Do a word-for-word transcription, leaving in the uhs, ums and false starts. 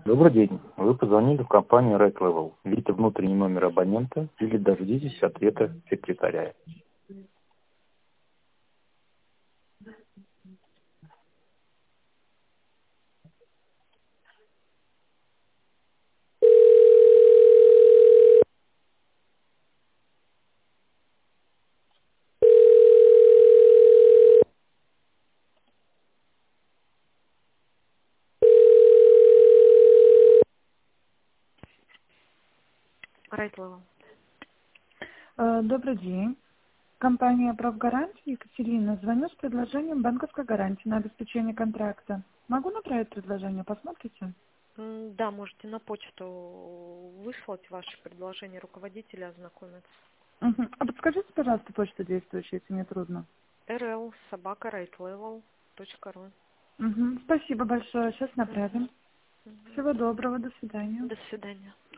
Добрый день. Вы позвонили в компанию Red Level. Введите внутренний номер абонента или дождитесь ответа секретаря. Райтлова. Э, Добрый день. Компания «Профгарантия» Екатерина. Звоню с предложением банковской гарантии на обеспечение контракта. Могу направить предложение? Посмотрите? М, Да, можете на почту выслать ваши предложения руководителя, ознакомиться. Мгм. А подскажите, пожалуйста, почту действующую, если не трудно. эр эл собака райтлевел точка ру. Мгм. Спасибо большое. Сейчас Мгм. направим. Мгм. Всего доброго. До свидания. До свидания.